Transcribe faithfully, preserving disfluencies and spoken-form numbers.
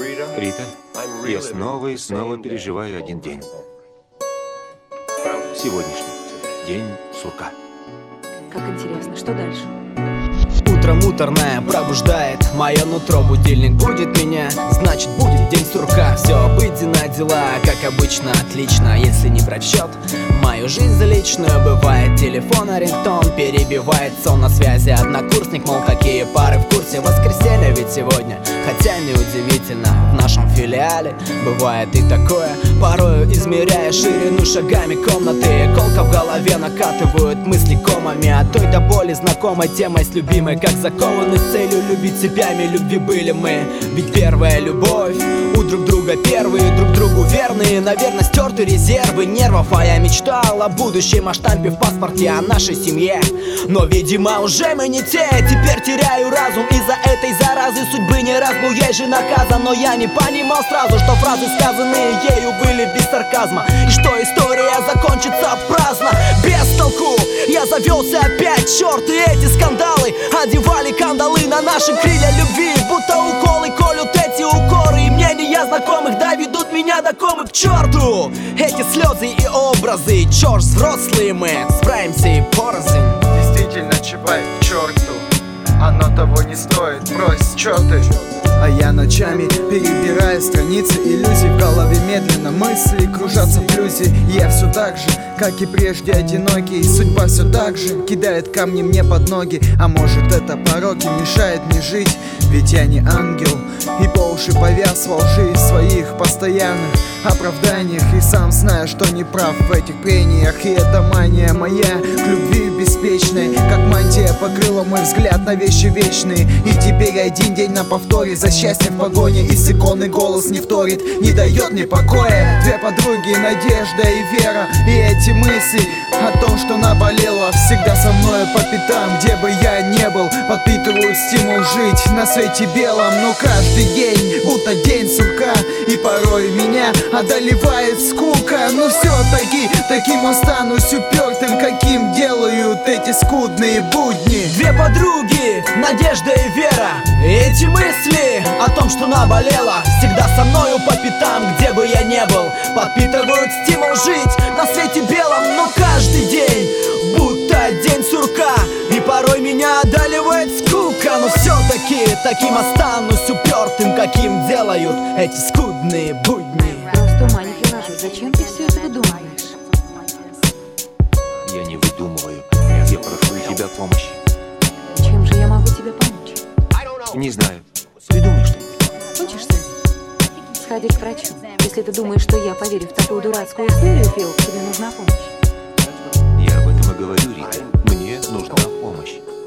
Рита, я снова и снова переживаю один день. Сегодняшний день сурка. Как интересно, что дальше? Утро муторное пробуждает мое нутро. Будильник будет меня, значит будет день сурка. Все обыденно, дела, как обычно, отлично. Если не брать в счет мою жизнь личную, бывает телефон, рингтон перебивает сон. На связи однокурсник, мол, какие пары в курсе. Воскресенье ведь сегодня, хотя неудивительно, в нашем филиале бывает и такое. Порою измеряя ширину шагами комнаты, колка в голове накатывают мысли комами. От той до боли знакомой темой с любимой, как закованы с целью любить цепями любви были мы. Ведь первая любовь, у друг друга первые, друг другу верные. Наверное, стерты резервы нервов, а я мечтал о будущем, о штампе в паспорте, о нашей семье. Но, видимо, уже мы не те, теперь теряю разум из-за этой заразы. Судьбы не раз был ей же наказан, но я не понимал сразу, что фразы, сказанные ею, были без сарказма, и что история закончится праздно, без толку. Я завелся опять, черт, и эти скандалы одевали кандалы на наши крылья любви, будто уколы колют эти укоры. И мнения знакомых, да, ведут меня до комы к черту. Эти слезы и образы, черт, взрослые мы, справимся и порознь. Действительно, чапай к черту, оно того не стоит, брось, чё ты? А я ночами перебираю страницы иллюзий. В голове медленно мысли кружатся в блюзе. Я все так же, как и прежде, одинокий. И судьба все так же кидает камни мне под ноги. А может, это пороки мешает мне жить? Ведь я не ангел и по уши повяз во лжи своих постоянных оправданиях. И сам знаю, что не прав в этих прениях. И эта мания моя к любви беспечной, как мантия покрыла мой взгляд на вещи вечные. И теперь один день на повторе за счастье в погоне, и с иконы голос не вторит, не дает мне покоя. Две подруги, Надежда и Вера, и эти мысли о том, что наболело, всегда со мною по пятам, где бы я не был, подпитывают стимул жить на свете белом. Но каждый день будто день сурка, и порой меня одолевает скука. Но все-таки таким останусь упертым, каким делают эти скудные будни. Две подруги, Надежда и Вера, эти мысли о том, что наболело, всегда со мною по пятам, где бы я не был, подпитывают стимул жить на свете белом. Но каждый день будто день сурка, и порой меня одолевает скука. Но все-таки таким останусь упертым, каким делают эти скудные будни. Просто ума не приложу, зачем ты все это выдумываешь? Я не выдумываю, я прошу у тебя помощи. Чем же я могу тебе помочь? Не знаю, придумай что-нибудь. Хочешь сходить? Сходить к врачу. Если ты думаешь, что я поверю в такую дурацкую историю, Фил, тебе нужна помощь. Я об этом и говорю, Рита. Мне нужна помощь.